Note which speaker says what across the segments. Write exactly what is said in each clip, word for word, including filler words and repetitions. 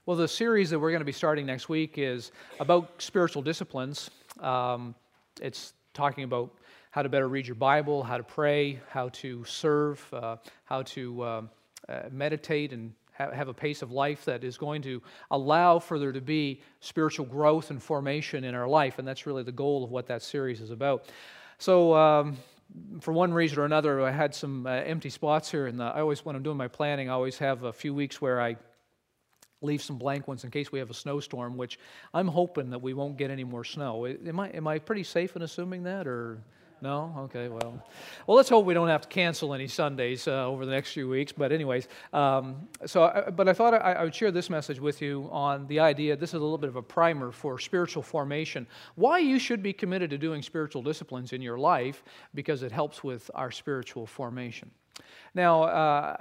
Speaker 1: Well, the series that we're going to be starting next week is about spiritual disciplines. Um, it's talking about how to better read your Bible, how to pray, how to serve, uh, how to um, uh, meditate and ha- have a pace of life that is going to allow for there to be spiritual growth and formation in our life. And that's really the goal of what that series is about. So, um, for one reason or another, I had some uh, empty spots here. And I always, when I'm doing my planning, I always have a few weeks where I leave some blank ones in case we have a snowstorm, which I'm hoping that we won't get any more snow. Am I am I pretty safe in assuming that, or no? Okay, well, well, let's hope we don't have to cancel any Sundays uh, over the next few weeks. But anyways, um, so I, but I thought I, I would share this message with you on the idea. This is a little bit of a primer for spiritual formation. Why you should be committed to doing spiritual disciplines in your life, because it helps with our spiritual formation. Now, Uh,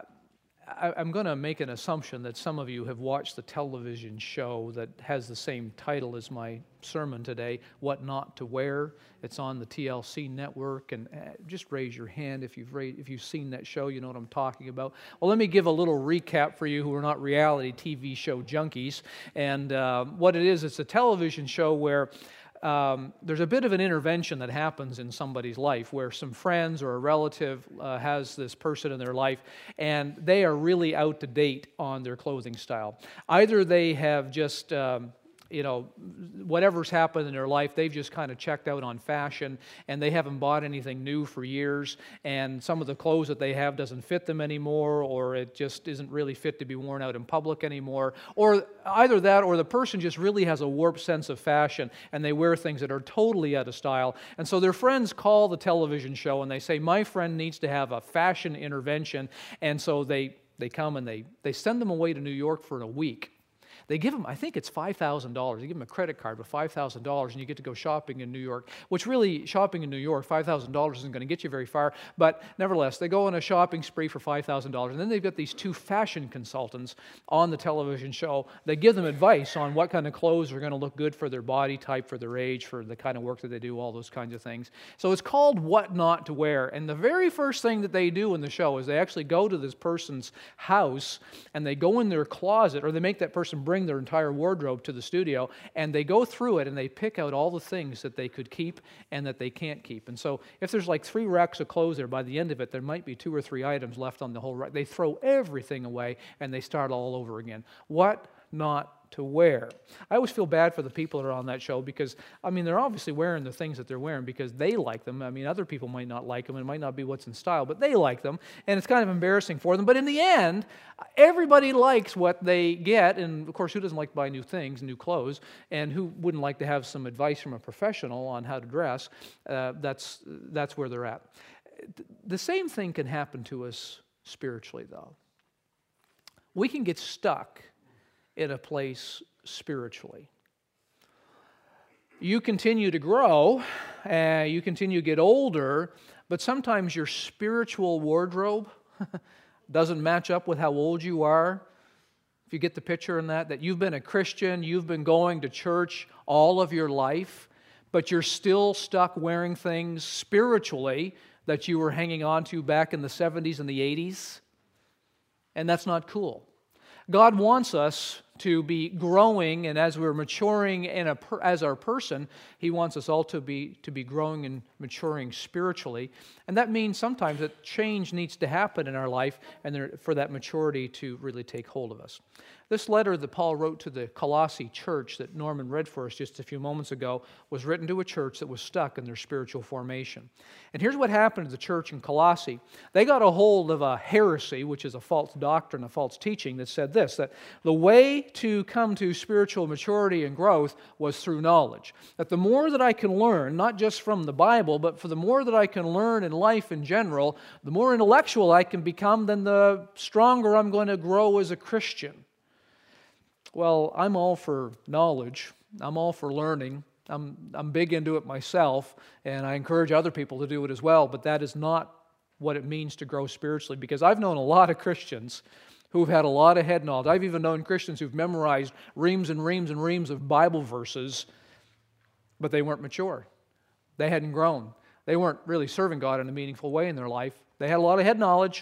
Speaker 1: I'm going to make an assumption that some of you have watched the television show that has the same title as my sermon today, What Not to Wear. It's on the T L C network, and just raise your hand if you've ra- if you've seen that show, you know what I'm talking about. Well, let me give a little recap for you who are not reality T V show junkies. And uh, what it is, it's a television show where Um, there's a bit of an intervention that happens in somebody's life where some friends or a relative uh, has this person in their life, and they are really out to date on their clothing style. Either they have just um, you know, whatever's happened in their life, they've just kind of checked out on fashion, and they haven't bought anything new for years, and some of the clothes that they have doesn't fit them anymore, or it just isn't really fit to be worn out in public anymore, or either that, or the person just really has a warped sense of fashion, and they wear things that are totally out of style. And so their friends call the television show, and they say, my friend needs to have a fashion intervention, and so they, they come and they, they send them away to New York for a week. They give them, I think it's five thousand dollars. They give them a credit card with five thousand dollars, and you get to go shopping in New York, which really, shopping in New York, five thousand dollars isn't going to get you very far, but nevertheless, they go on a shopping spree for five thousand dollars, and then they've got these two fashion consultants on the television show. They give them advice on what kind of clothes are going to look good for their body type, for their age, for the kind of work that they do, all those kinds of things. So it's called What Not to Wear, and the very first thing that they do in the show is they actually go to this person's house, and they go in their closet, or they make that person bring their entire wardrobe to the studio, and they go through it and they pick out all the things that they could keep and that they can't keep. And so if there's like three racks of clothes there, by the end of it there might be two or three items left on the whole rack. They throw everything away and they start all over again. What not to wear. I always feel bad for the people that are on that show, because, I mean, they're obviously wearing the things that they're wearing because they like them. I mean, other people might not like them, and it might not be what's in style, but they like them, and it's kind of embarrassing for them. But in the end, everybody likes what they get, and of course, who doesn't like to buy new things, new clothes, and who wouldn't like to have some advice from a professional on how to dress? Uh, that's, that's where they're at. The same thing can happen to us spiritually, though. We can get stuck in a place spiritually. You continue to grow, uh, you continue to get older, but sometimes your spiritual wardrobe doesn't match up with how old you are. If you get the picture in that, that you've been a Christian, you've been going to church all of your life, but you're still stuck wearing things spiritually that you were hanging on to back in the seventies and the eighties, and that's not cool. God wants us to be growing, and as we're maturing in a per, as our person, He wants us all to be to be growing and maturing spiritually. And that means sometimes that change needs to happen in our life, and there, for that maturity to really take hold of us. This letter that Paul wrote to the Colossae church that Norman read for us just a few moments ago was written to a church that was stuck in their spiritual formation. And here's what happened to the church in Colossae. They got a hold of a heresy, which is a false doctrine, a false teaching, that said this, that the way to come to spiritual maturity and growth was through knowledge. That the more that I can learn, not just from the Bible, but for the more that I can learn in life in general, the more intellectual I can become, then the stronger I'm going to grow as a Christian. Well, I'm all for knowledge. I'm all for learning. I'm, I'm big into it myself, and I encourage other people to do it as well, but that is not what it means to grow spiritually, because I've known a lot of Christians who've had a lot of head knowledge. I've even known Christians who've memorized reams and reams and reams of Bible verses, but they weren't mature. They hadn't grown. They weren't really serving God in a meaningful way in their life. They had a lot of head knowledge,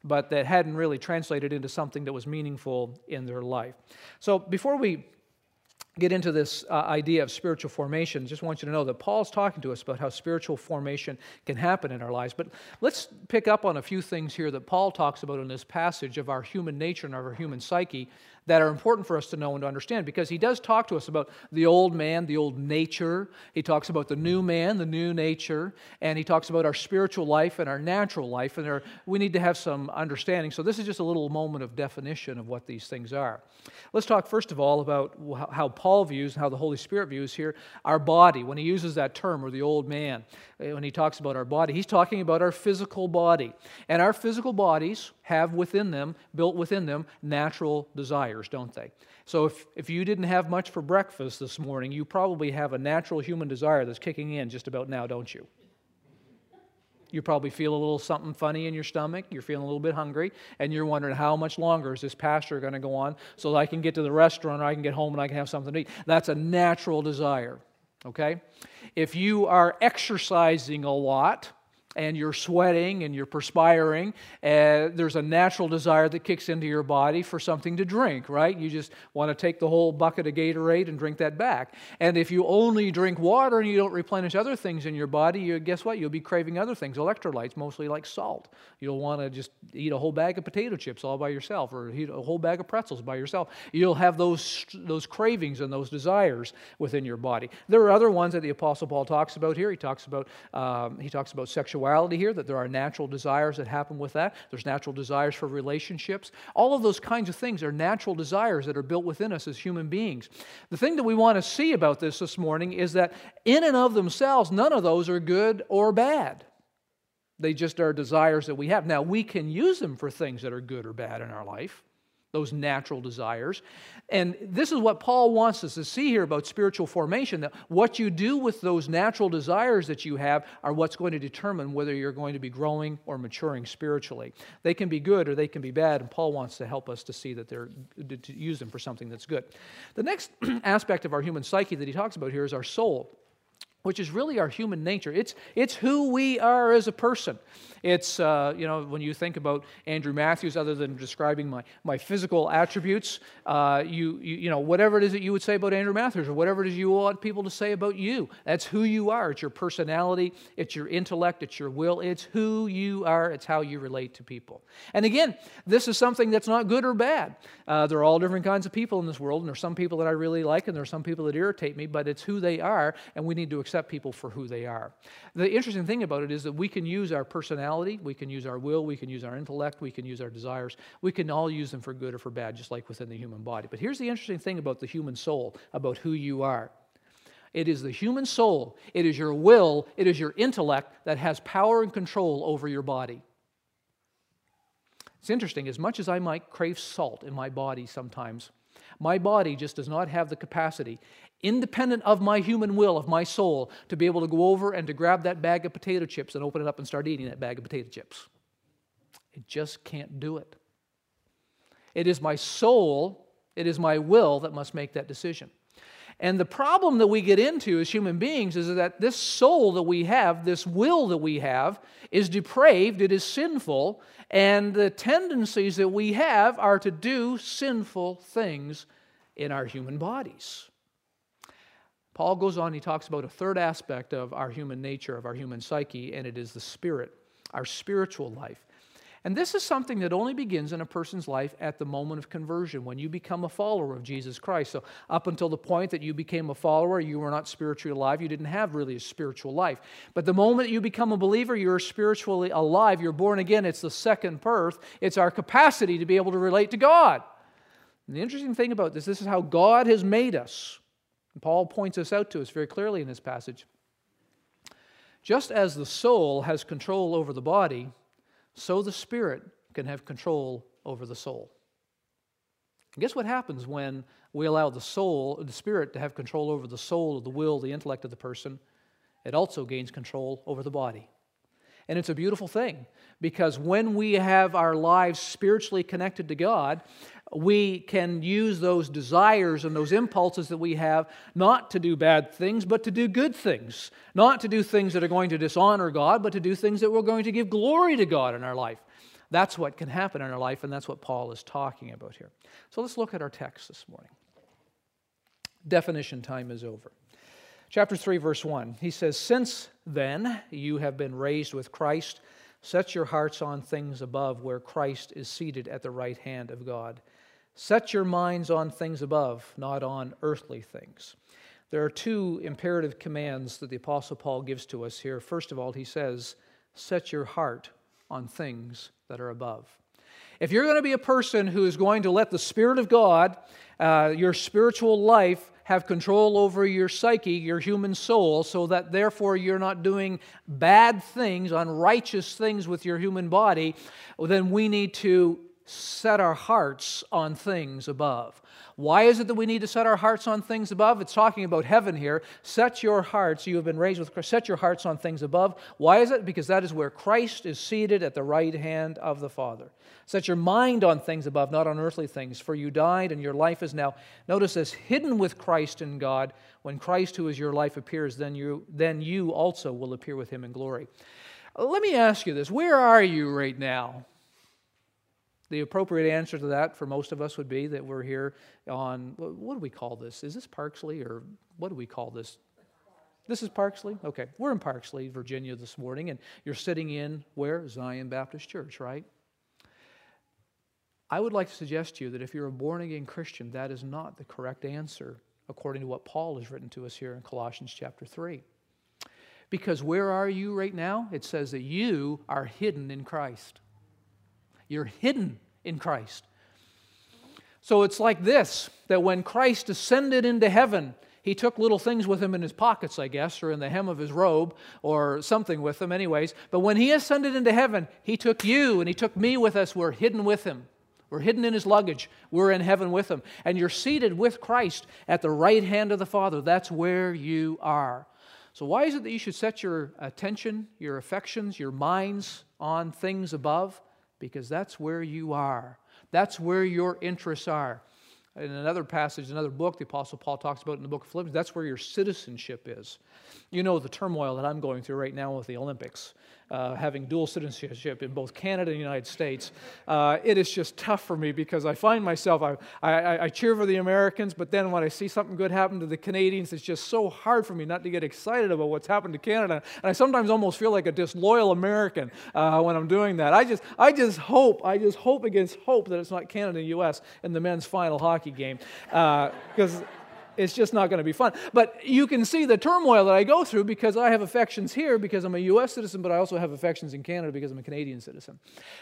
Speaker 1: but that hadn't really translated into something that was meaningful in their life. So before we get into this uh, idea of spiritual formation, just want you to know that Paul's talking to us about how spiritual formation can happen in our lives. But let's pick up on a few things here that Paul talks about in this passage of our human nature and of our human psyche that are important for us to know and to understand, because he does talk to us about the old man, the old nature. He talks about the new man, the new nature, and he talks about our spiritual life and our natural life, and there, we need to have some understanding. So this is just a little moment of definition of what these things are. Let's talk first of all about how Paul views and how the Holy Spirit views here our body. When he uses that term, or the old man, when he talks about our body, he's talking about our physical body. And our physical bodies have within them, built within them, natural desires, don't they? So if, if you didn't have much for breakfast this morning, you probably have a natural human desire that's kicking in just about now, don't you? You probably feel a little something funny in your stomach, you're feeling a little bit hungry, and you're wondering how much longer is this pasture going to go on so that I can get to the restaurant, or I can get home and I can have something to eat. That's a natural desire, okay? If you are exercising a lot, and you're sweating and you're perspiring, uh, there's a natural desire that kicks into your body for something to drink, right? You just want to take the whole bucket of Gatorade and drink that back. And if you only drink water and you don't replenish other things in your body, you, guess what? You'll be craving other things, electrolytes, mostly like salt. You'll want to just eat a whole bag of potato chips all by yourself, or eat a whole bag of pretzels by yourself. You'll have those, those cravings and those desires within your body. There are other ones that the Apostle Paul talks about here. He talks about, um, he talks about sexuality here, that there are natural desires that happen with that. There's natural desires for relationships. All of those kinds of things are natural desires that are built within us as human beings. The thing that we want to see about this this morning is that in and of themselves, none of those are good or bad. They just are desires that we have. Now, we can use them for things that are good or bad in our life, those natural desires. And this is what Paul wants us to see here about spiritual formation, that what you do with those natural desires that you have are what's going to determine whether you're going to be growing or maturing spiritually. They can be good or they can be bad, and Paul wants to help us to see that they're, to use them for something that's good. The next aspect of our human psyche that he talks about here is our soul, which is really our human nature. It's, it's who we are as a person. It's, uh, you know, when you think about Andrew Matthews, other than describing my, my physical attributes, uh, you, you, you know, whatever it is that you would say about Andrew Matthews, or whatever it is you want people to say about you, that's who you are. It's your personality, it's your intellect, it's your will, it's who you are, it's how you relate to people. And again, this is something that's not good or bad. Uh, there are all different kinds of people in this world, and there are some people that I really like, and there are some people that irritate me, but it's who they are, and we need to accept people for who they are. The interesting thing about it is that we can use our personality, we can use our will, we can use our intellect, we can use our desires. We can all use them for good or for bad, just like within the human body. But here's the interesting thing about the human soul, about who you are. It is the human soul, it is your will, it is your intellect that has power and control over your body. It's interesting, as much as I might crave salt in my body sometimes, my body just does not have the capacity, independent of my human will, of my soul, to be able to go over and to grab that bag of potato chips and open it up and start eating that bag of potato chips. It just can't do it. It is my soul, it is my will that must make that decision. And the problem that we get into as human beings is that this soul that we have, this will that we have, is depraved, it is sinful, and the tendencies that we have are to do sinful things in our human bodies. Paul goes on, he talks about a third aspect of our human nature, of our human psyche, and it is the spirit, our spiritual life. And this is something that only begins in a person's life at the moment of conversion, when you become a follower of Jesus Christ. So up until the point that you became a follower, you were not spiritually alive. You didn't have really a spiritual life. But the moment you become a believer, you're spiritually alive. You're born again. It's the second birth. It's our capacity to be able to relate to God. And the interesting thing about this, this is how God has made us. And Paul points this out to us very clearly in this passage. Just as the soul has control over the body, so the Spirit can have control over the soul. And guess what happens when we allow the soul, the Spirit, to have control over the soul, the will, the intellect of the person? It also gains control over the body. And it's a beautiful thing, because when we have our lives spiritually connected to God, we can use those desires and those impulses that we have not to do bad things, but to do good things. Not to do things that are going to dishonor God, but to do things that are going to give glory to God in our life. That's what can happen in our life, and that's what Paul is talking about here. So let's look at our text this morning. Definition time is over. Chapter three, verse one, he says, "Since then you have been raised with Christ, set your hearts on things above, where Christ is seated at the right hand of God. Set your minds on things above, not on earthly things." There are two imperative commands that the Apostle Paul gives to us here. First of all, he says, set your heart on things that are above. If you're going to be a person who is going to let the Spirit of God, uh, your spiritual life, have control over your psyche, your human soul, so that therefore you're not doing bad things, unrighteous things with your human body, then we need to set our hearts on things above. Why is it that we need to set our hearts on things above? It's talking about heaven here. Set your hearts, you have been raised with Christ, set your hearts on things above. Why is it? Because that is where Christ is seated at the right hand of the Father. Set your mind on things above, not on earthly things. For you died, and your life is now, notice this, hidden with Christ in God. When Christ, who is your life, appears, then you, then you also will appear with Him in glory. Let me ask you this. Where are you right now? The appropriate answer to that for most of us would be that we're here on, what do we call this? Is this Parksley, or what do we call this? This is Parksley? Okay. We're in Parksley, Virginia this morning, and you're sitting in where? Zion Baptist Church, right? I would like to suggest to you that if you're a born-again Christian, that is not the correct answer according to what Paul has written to us here in Colossians chapter three. Because where are you right now? It says that you are hidden in Christ. You're hidden in Christ. So it's like this, that when Christ ascended into heaven, He took little things with Him in His pockets, I guess, or in the hem of His robe, or something with Him anyways. But when He ascended into heaven, He took you and He took me with us. We're hidden with Him. We're hidden in His luggage. We're in heaven with Him. And you're seated with Christ at the right hand of the Father. That's where you are. So why is it that you should set your attention, your affections, your minds on things above? Because that's where you are. That's where your interests are. In another passage, another book, the Apostle Paul talks about in the book of Philippians, that's where your citizenship is. You know the turmoil that I'm going through right now with the Olympics, uh, having dual citizenship in both Canada and the United States. Uh, it is just tough for me because I find myself, I, I, I cheer for the Americans, but then when I see something good happen to the Canadians, it's just so hard for me not to get excited about what's happened to Canada. And I sometimes almost feel like a disloyal American uh, when I'm doing that. I just, I just hope, I just hope against hope that it's not Canada and U S in the men's final hockey game, because uh, it's just not going to be fun. But you can see the turmoil that I go through because I have affections here because I'm a U S citizen, but I also have affections in Canada because I'm a Canadian citizen.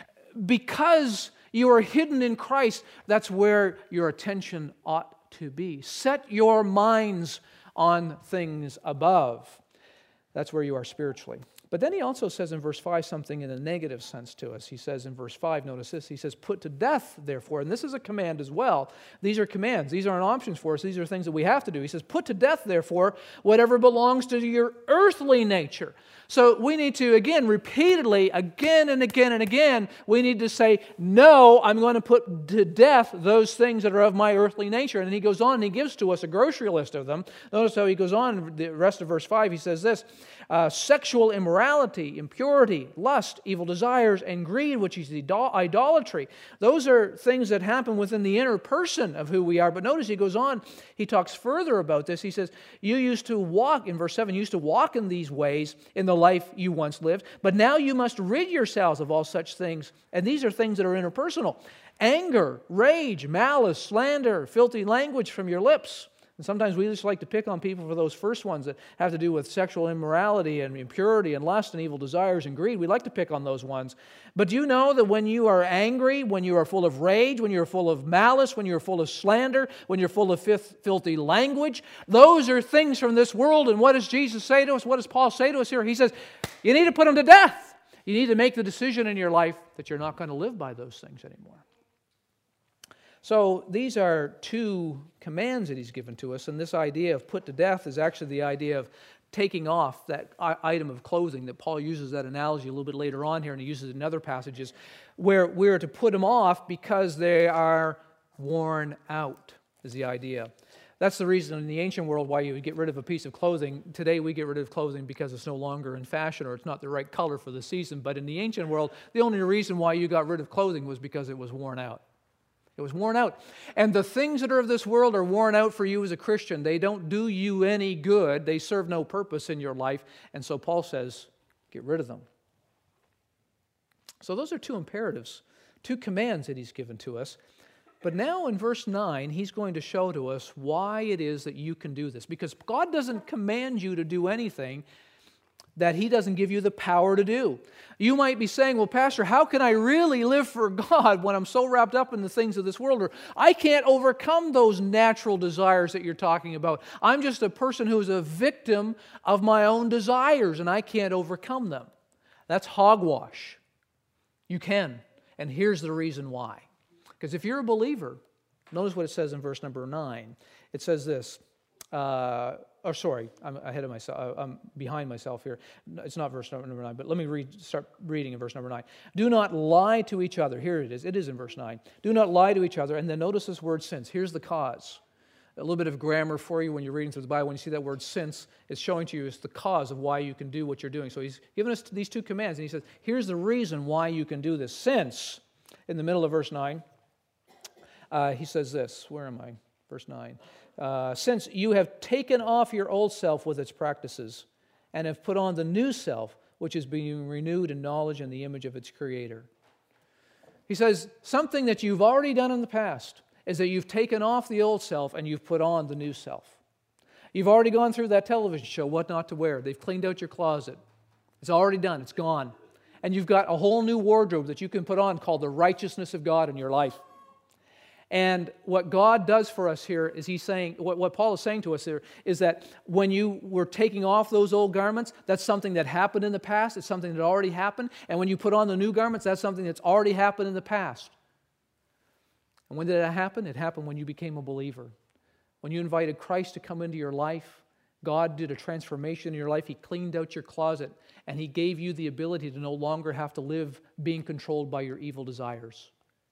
Speaker 1: Because you are hidden in Christ, that's where your attention ought to be. Set your minds on things above. That's where you are spiritually. But then he also says in verse five something in a negative sense to us. He says in verse five, notice this, he says, put to death, therefore, and this is a command as well. These are commands. These aren't options for us. These are things that we have to do. He says, put to death, therefore, whatever belongs to your earthly nature. So we need to, again, repeatedly, again and again and again, we need to say, no, I'm going to put to death those things that are of my earthly nature. And he goes on and he gives to us a grocery list of them. Notice how he goes on, the rest of verse five, he says this, uh, sexual immorality, impurity, lust, evil desires, and greed, which is idolatry. Those are things that happen within the inner person of who we are. But notice he goes on, he talks further about this. He says, you used to walk, in verse seven, you used to walk in these ways in the life you once lived, but now you must rid yourselves of all such things. And these are things that are interpersonal. Anger, rage, malice, slander, filthy language from your lips. And sometimes we just like to pick on people for those first ones that have to do with sexual immorality and impurity and lust and evil desires and greed. We like to pick on those ones. But do you know that when you are angry, when you are full of rage, when you're full of malice, when you're full of slander, when you're full of filthy language, those are things from this world. And what does Jesus say to us? What does Paul say to us here? He says, you need to put them to death. You need to make the decision in your life that you're not going to live by those things anymore. So these are two commands that he's given to us, and this idea of put to death is actually the idea of taking off that item of clothing that Paul uses that analogy a little bit later on here, and he uses it in other passages, where we're to put them off because they are worn out, is the idea. That's the reason in the ancient world why you would get rid of a piece of clothing. Today we get rid of clothing because it's no longer in fashion or it's not the right color for the season. But in the ancient world, the only reason why you got rid of clothing was because it was worn out. It was worn out. And the things that are of this world are worn out for you as a Christian. They don't do you any good. They serve no purpose in your life. And so Paul says, get rid of them. So those are two imperatives, two commands that he's given to us. But now in verse nine, he's going to show to us why it is that you can do this. Because God doesn't command you to do anything that he doesn't give you the power to do. You might be saying, well, Pastor, how can I really live for God when I'm so wrapped up in the things of this world? Or I can't overcome those natural desires that you're talking about. I'm just a person who's a victim of my own desires and I can't overcome them. That's hogwash. You can. And here's the reason why. Because if you're a believer, notice what it says in verse number nine. It says this. Uh, Oh, sorry, I'm ahead of myself. I'm behind myself here. It's not verse number nine, but let me read, start reading in verse number nine. Do not lie to each other. Here it is. It is in verse nine. Do not lie to each other. And then notice this word since. Here's the cause. A little bit of grammar for you when you're reading through the Bible. When you see that word since, it's showing to you it's the cause of why you can do what you're doing. So he's given us these two commands, and he says, here's the reason why you can do this. Since, in the middle of verse nine, uh, he says this. Where am I? Verse nine. Uh, since you have taken off your old self with its practices and have put on the new self, which is being renewed in knowledge and the image of its creator. He says, something that you've already done in the past is that you've taken off the old self and you've put on the new self. You've already gone through that television show, What Not to Wear. They've cleaned out your closet. It's already done. It's gone. And you've got a whole new wardrobe that you can put on called the righteousness of God in your life. And what God does for us here is he's saying, what, what Paul is saying to us here is that when you were taking off those old garments, that's something that happened in the past. It's something that already happened. And when you put on the new garments, that's something that's already happened in the past. And when did that happen? It happened when you became a believer. When you invited Christ to come into your life, God did a transformation in your life. He cleaned out your closet, and he gave you the ability to no longer have to live being controlled by your evil desires,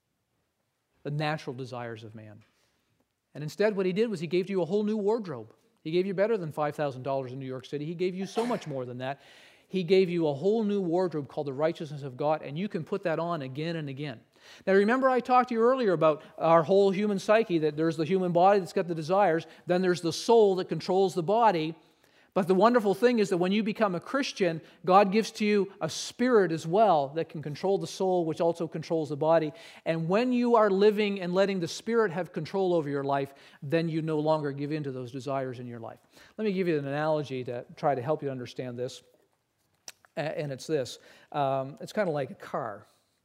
Speaker 1: the natural desires of man. And instead what he did was he gave you a whole new wardrobe. He gave you better than five thousand dollars in New York City. He gave you so much more than that. He gave you a whole new wardrobe called the righteousness of God, and you can put that on again and again. Now remember I talked to you earlier about our whole human psyche, that there's the human body that's got the desires, then there's the soul that controls the body. But the wonderful thing is that when you become a Christian, God gives to you a spirit as well that can control the soul, which also controls the body. And when you are living and letting the Spirit have control over your life, then you no longer give in to those desires in your life. Let me give you an analogy to try to help you understand this. And it's this. Um, it's kind of like a car.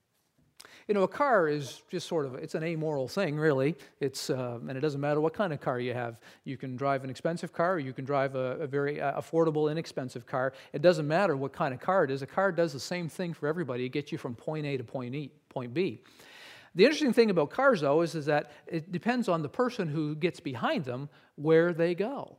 Speaker 1: You know, a car is just sort of, it's an amoral thing, really. It's, uh, and it doesn't matter what kind of car you have. You can drive an expensive car, or you can drive a, a very uh, affordable, inexpensive car. It doesn't matter what kind of car it is. A car does the same thing for everybody. It gets you from point A to point, e, point B. The interesting thing about cars, though, is, is that it depends on the person who gets behind them where they go.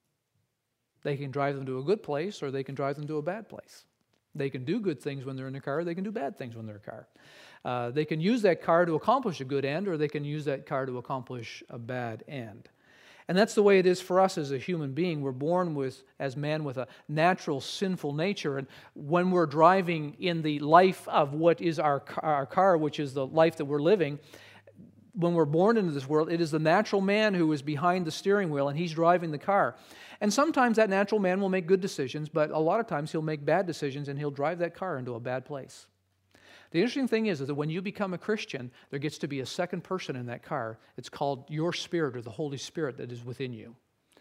Speaker 1: They can drive them to a good place, or they can drive them to a bad place. They can do good things when they're in a car. They can do bad things when they're in a car. Uh, they can use that car to accomplish a good end, or they can use that car to accomplish a bad end. And that's the way it is for us as a human being. We're born with, as man, with a natural sinful nature. And when we're driving in the life of what is our, our car, which is the life that we're living, when we're born into this world, it is the natural man who is behind the steering wheel, and he's driving the car. And sometimes that natural man will make good decisions, but a lot of times he'll make bad decisions, and he'll drive that car into a bad place. The interesting thing is, is that when you become a Christian, there gets to be a second person in that car. It's called your Spirit, or the Holy Spirit that is within you.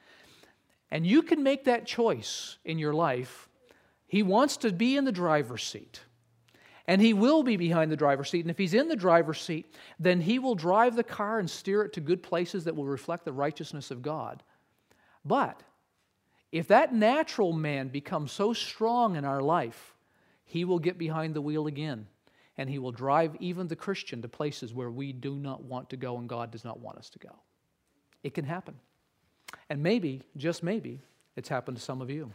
Speaker 1: And you can make that choice in your life. He wants to be in the driver's seat. And he will be behind the driver's seat. And if he's in the driver's seat, then he will drive the car and steer it to good places that will reflect the righteousness of God. But if that natural man becomes so strong in our life, he will get behind the wheel again. And he will drive even the Christian to places where we do not want to go and God does not want us to go. It can happen. And maybe, just maybe, it's happened to some of you.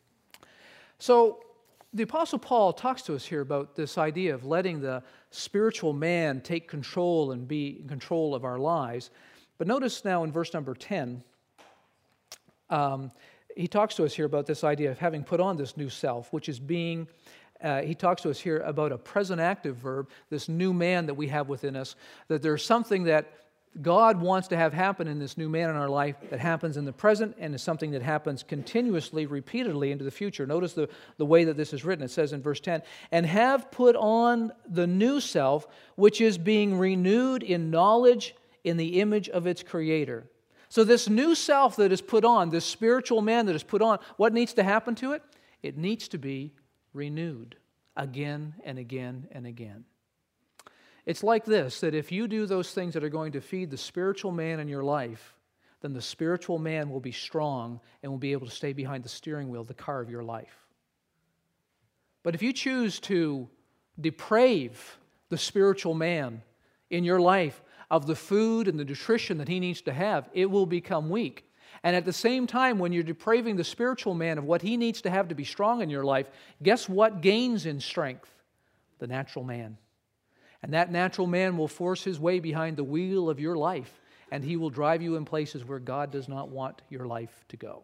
Speaker 1: So the Apostle Paul talks to us here about this idea of letting the spiritual man take control and be in control of our lives. But notice now in verse number ten, Um, he talks to us here about this idea of having put on this new self, which is being, uh, he talks to us here about a present active verb, this new man that we have within us, that there's something that God wants to have happen in this new man in our life that happens in the present and is something that happens continuously, repeatedly into the future. Notice the, the way that this is written. It says in verse ten, and have put on the new self, which is being renewed in knowledge in the image of its creator. So this new self that is put on, this spiritual man that is put on, what needs to happen to it? It needs to be renewed again and again and again. It's like this, that if you do those things that are going to feed the spiritual man in your life, then the spiritual man will be strong and will be able to stay behind the steering wheel of the car of your life. But if you choose to deprave the spiritual man in your life of the food and the nutrition that he needs to have, it will become weak. And at the same time, when you're depraving the spiritual man of what he needs to have to be strong in your life, guess what gains in strength? The natural man. And that natural man will force his way behind the wheel of your life, and he will drive you in places where God does not want your life to go.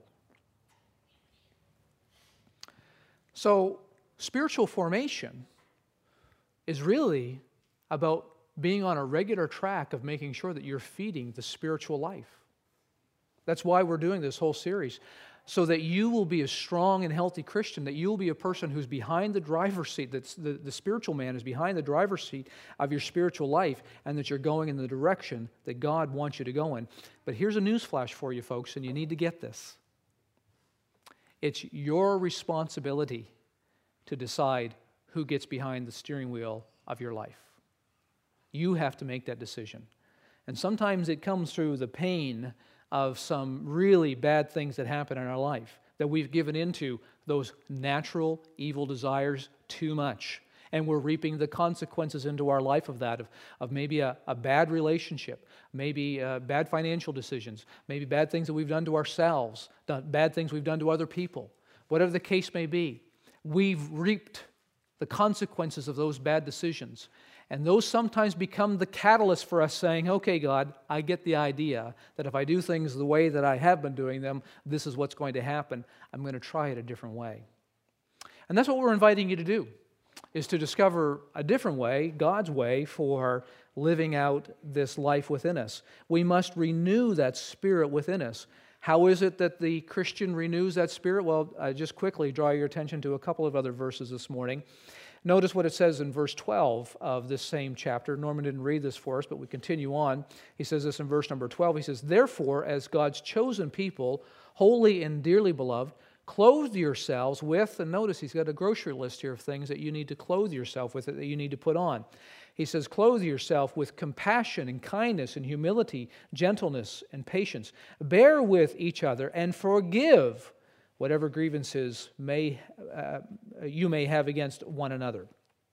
Speaker 1: So, spiritual formation is really about being on a regular track of making sure that you're feeding the spiritual life. That's why we're doing this whole series, so that you will be a strong and healthy Christian, that you will be a person who's behind the driver's seat, that the, the spiritual man is behind the driver's seat of your spiritual life, and that you're going in the direction that God wants you to go in. But here's a news flash for you folks, and you need to get this. It's your responsibility to decide who gets behind the steering wheel of your life. You have to make that decision. And sometimes it comes through the pain of some really bad things that happen in our life, that we've given into those natural evil desires too much. And we're reaping the consequences into our life of that, of, of maybe a, a bad relationship, maybe uh, bad financial decisions, maybe bad things that we've done to ourselves, done, bad things we've done to other people. Whatever the case may be, we've reaped the consequences of those bad decisions. And those sometimes become the catalyst for us saying, okay, God, I get the idea that if I do things the way that I have been doing them, this is what's going to happen. I'm going to try it a different way. And that's what we're inviting you to do, is to discover a different way, God's way, for living out this life within us. We must renew that spirit within us. How is it that the Christian renews that spirit? Well, I just quickly draw your attention to a couple of other verses this morning. Notice what it says in verse twelve of this same chapter. Norman didn't read this for us, but we continue on. He says this in verse number twelve. He says, therefore, as God's chosen people, holy and dearly beloved, clothe yourselves with, and notice he's got a grocery list here of things that you need to clothe yourself with, that you need to put on. He says, clothe yourself with compassion and kindness and humility, gentleness and patience. Bear with each other and forgive whatever grievances may uh, you may have against one another.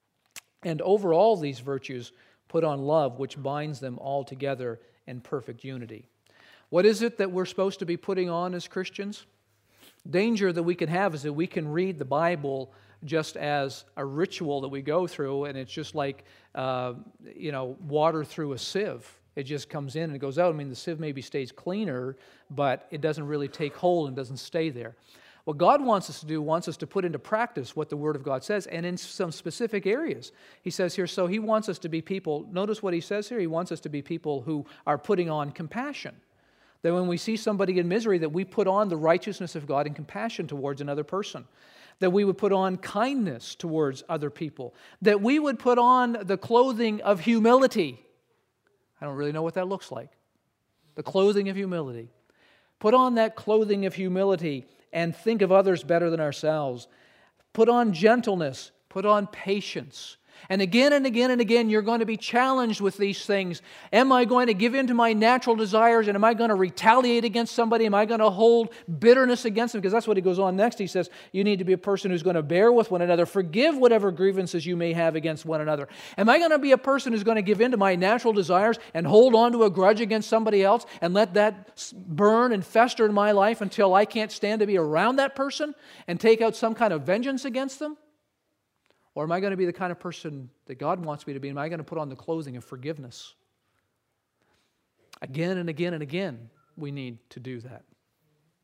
Speaker 1: And over all these virtues, put on love, which binds them all together in perfect unity. What is it that we're supposed to be putting on as Christians? Danger that we can have is that we can read the Bible just as a ritual that we go through, and it's just like, uh, you know, water through a sieve. It just comes in and it goes out. I mean, the sieve maybe stays cleaner, but it doesn't really take hold and doesn't stay there. What God wants us to do, wants us to put into practice what the Word of God says, and in some specific areas. He says here, so He wants us to be people, notice what He says here, He wants us to be people who are putting on compassion. That when we see somebody in misery, that we put on the righteousness of God and compassion towards another person. That we would put on kindness towards other people. That we would put on the clothing of humility. I don't really know what that looks like. The clothing of humility. Put on that clothing of humility and think of others better than ourselves. Put on gentleness. Put on patience. And again and again and again, you're going to be challenged with these things. Am I going to give in to my natural desires, and am I going to retaliate against somebody? Am I going to hold bitterness against them? Because that's what he goes on next. He says, you need to be a person who's going to bear with one another, forgive whatever grievances you may have against one another. Am I going to be a person who's going to give in to my natural desires and hold on to a grudge against somebody else and let that burn and fester in my life until I can't stand to be around that person and take out some kind of vengeance against them? Or am I going to be the kind of person that God wants me to be? Am I going to put on the clothing of forgiveness? Again and again and again, we need to do that.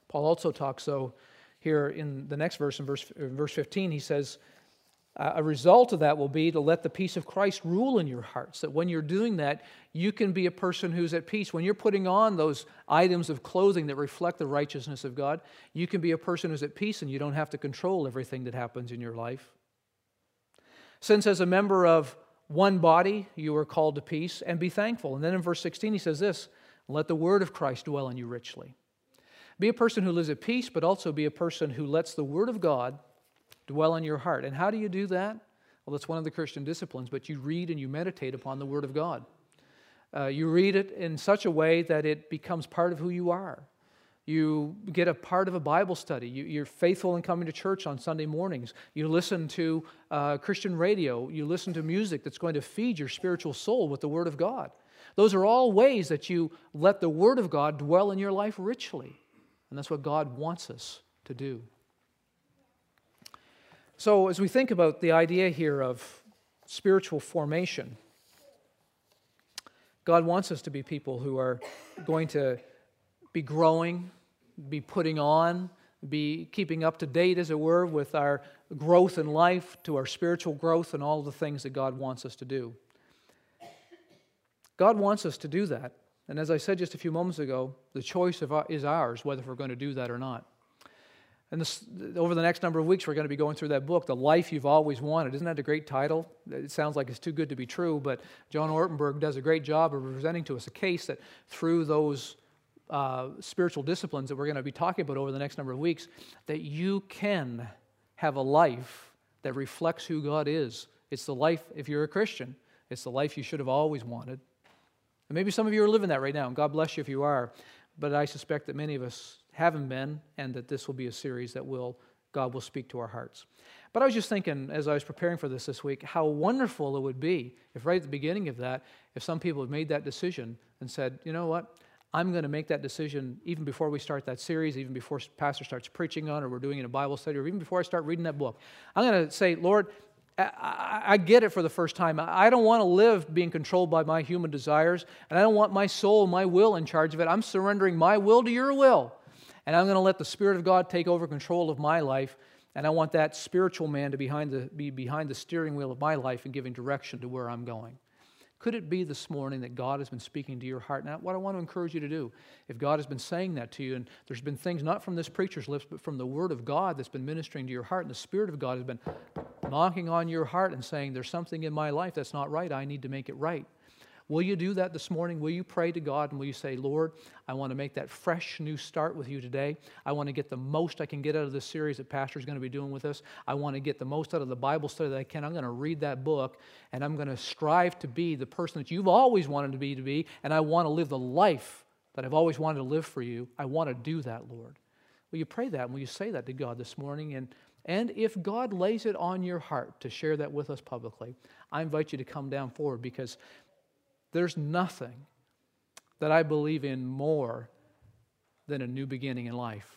Speaker 1: Paul also talks, though, here in the next verse, in verse, in verse fifteen, he says, a result of that will be to let the peace of Christ rule in your hearts, that when you're doing that, you can be a person who's at peace. When you're putting on those items of clothing that reflect the righteousness of God, you can be a person who's at peace and you don't have to control everything that happens in your life. Since as a member of one body, you are called to peace, and be thankful. And then in verse sixteen, he says this, let the word of Christ dwell in you richly. Be a person who lives at peace, but also be a person who lets the word of God dwell in your heart. And how do you do that? Well, that's one of the Christian disciplines, but you read and you meditate upon the Word of God. Uh, you read it in such a way that it becomes part of who you are. You get a part of a Bible study. You, you're faithful in coming to church on Sunday mornings. You listen to uh, Christian radio. You listen to music that's going to feed your spiritual soul with the Word of God. Those are all ways that you let the Word of God dwell in your life richly. And that's what God wants us to do. So as we think about the idea here of spiritual formation, God wants us to be people who are going to be growing, be putting on, be keeping up to date, as it were, with our growth in life, to our spiritual growth and all the things that God wants us to do. God wants us to do that. And as I said just a few moments ago, the choice of, is ours whether we're going to do that or not. And this, over the next number of weeks, we're going to be going through that book, The Life You've Always Wanted. Isn't that a great title? It sounds like it's too good to be true, but John Ortenberg does a great job of presenting to us a case that through those uh, spiritual disciplines that we're going to be talking about over the next number of weeks, that you can have a life that reflects who God is. It's the life, if you're a Christian, it's the life you should have always wanted. And maybe some of you are living that right now, and God bless you if you are, but I suspect that many of us haven't been, and that this will be a series that will God will speak to our hearts. But I was just thinking, as I was preparing for this this week, how wonderful it would be if right at the beginning of that, if some people had made that decision and said, you know what, I'm going to make that decision even before we start that series, even before Pastor starts preaching on, or we're doing it in a Bible study, or even before I start reading that book. I'm going to say, Lord, I, I get it for the first time. I don't want to live being controlled by my human desires, and I don't want my soul, my will in charge of it. I'm surrendering my will to your will. And I'm going to let the Spirit of God take over control of my life, and I want that spiritual man to behind the, be behind the steering wheel of my life and giving direction to where I'm going. Could it be this morning that God has been speaking to your heart? Now, what I want to encourage you to do, if God has been saying that to you, and there's been things not from this preacher's lips, but from the Word of God that's been ministering to your heart, and the Spirit of God has been knocking on your heart and saying, there's something in my life that's not right, I need to make it right. Will you do that this morning? Will you pray to God and will you say, Lord, I want to make that fresh new start with you today. I want to get the most I can get out of this series that Pastor is going to be doing with us. I want to get the most out of the Bible study that I can. I'm going to read that book, and I'm going to strive to be the person that you've always wanted to be, to be, and I want to live the life that I've always wanted to live for you. I want to do that, Lord. Will you pray that, and will you say that to God this morning? And, and if God lays it on your heart to share that with us publicly, I invite you to come down forward, because there's nothing that I believe in more than a new beginning in life.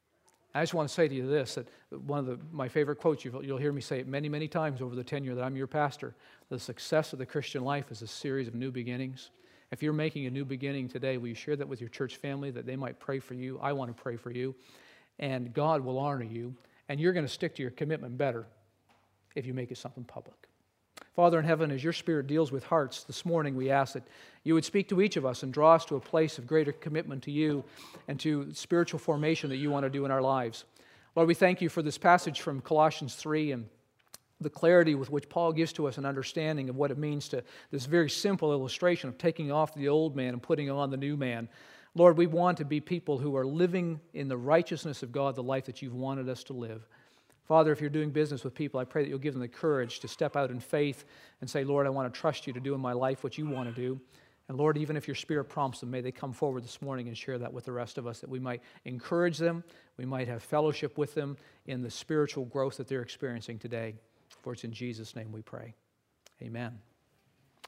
Speaker 1: I just want to say to you this, that one of the, my favorite quotes, you'll, you'll hear me say it many, many times over the tenure that I'm your pastor, the success of the Christian life is a series of new beginnings. If you're making a new beginning today, will you share that with your church family, that they might pray for you? I want to pray for you, and God will honor you, and you're going to stick to your commitment better if you make it something public. Father in heaven, as your Spirit deals with hearts this morning, we ask that you would speak to each of us and draw us to a place of greater commitment to you and to spiritual formation that you want to do in our lives. Lord, we thank you for this passage from Colossians three and the clarity with which Paul gives to us an understanding of what it means to this very simple illustration of taking off the old man and putting on the new man. Lord, we want to be people who are living in the righteousness of God, the life that you've wanted us to live. Father, if you're doing business with people, I pray that you'll give them the courage to step out in faith and say, Lord, I want to trust you to do in my life what you want to do. And Lord, even if your Spirit prompts them, may they come forward this morning and share that with the rest of us, that we might encourage them, we might have fellowship with them in the spiritual growth that they're experiencing today. For it's in Jesus' name we pray. Amen.